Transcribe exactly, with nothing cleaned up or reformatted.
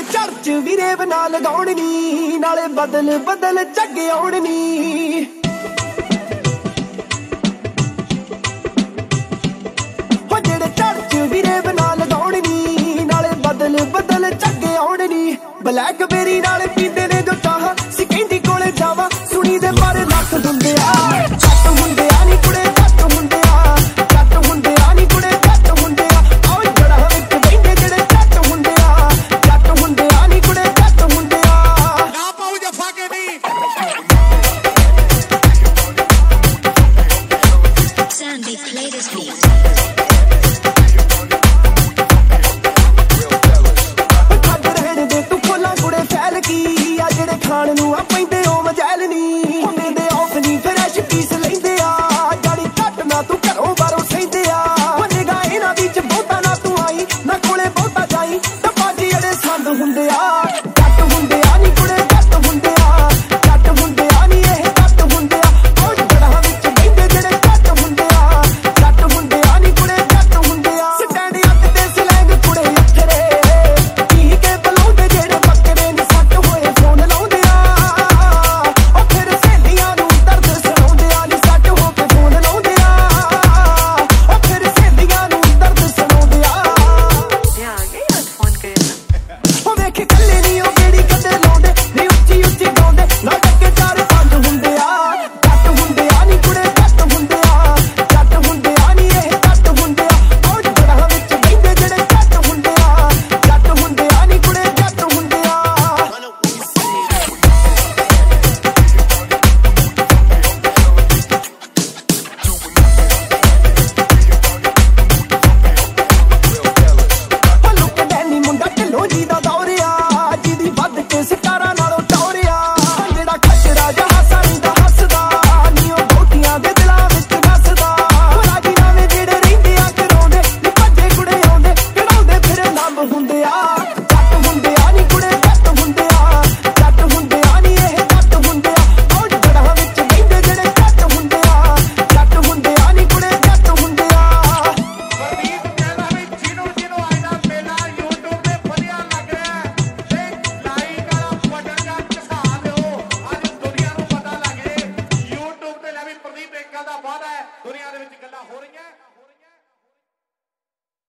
Church ਵੀਰੇ ਬਣਾ ਲਗਾਉਣ ਨੀ, ਨਾਲੇ ਬਦਲ ਬਦਲ ਝੱਗ ਆਉਣ ਨੀ। ਹੋ ਜਿਹੜੇ ਚਰਚ ਵੀਰੇ ਬਣਾ ਲਗਾਉਣ ਨੀ, ਨਾਲੇ ਬਦਲ ਬਦਲ ਝੱਗ ਆਉਣ ਨੀ। ਬਲੈਕਬੇਰੀ ਨਾਲ ਪੀਂਦੇ ਨੇ ਜੋ ਚਾਹ, ਸੀ ਕਹਿੰਦੀ ਕੋਲੇ ਜਾਵਾ, ਸੁਣੀ ਦੇ ਮਾਰੇ ਲੱਖ ਹੁੰਦੇ ਆ, ਛੱਟ ਹੁੰਦੇ